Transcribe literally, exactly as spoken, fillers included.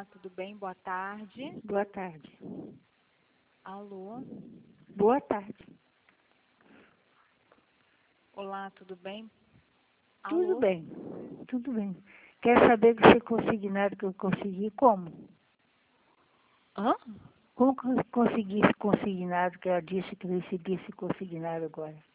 Olá, tudo bem? Boa tarde. Boa tarde. Alô? Boa tarde. Olá, tudo bem? Tudo Alô? bem, tudo bem. Quer saber que você consignado que eu consegui? Como? Hã? Como que eu consegui esse consignado que ela disse que eu recebi esse consignado agora?